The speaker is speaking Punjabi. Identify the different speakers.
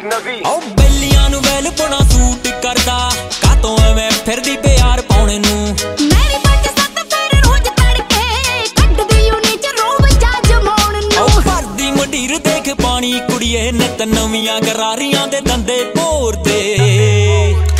Speaker 1: ਅਜਨਬੀ
Speaker 2: ਓ ਬੇਲੀਆਂ ਨੂੰ ਵੈਲ ਪੁਣਾ ਸੂਟ ਕਰਦਾ ਕਾਤੋਂ ਐਵੇਂ ਫਿਰਦੀ ਪਿਆਰ ਪਾਉਣੇ ਨੂੰ
Speaker 3: ਮੇਰੀ ਬੱਚ ਸੱਤ ਫੇਰ ਰੋਜ਼ ਤੜਕੇ ਕੱਢਦੀ ਉਨੀ ਚ ਰੋਬ ਜੱਜ ਮੌਣ ਨੂੰ
Speaker 2: ਓ ਭਰਦੀ ਮੰਡੀਰ ਦੇਖ ਪਾਣੀ ਕੁੜੀਏ ਨਿਤ ਨਵੀਆਂ ਗਰਾਰੀਆਂ ਦੇ ਦੰਦੇ ਭੋਰਦੇ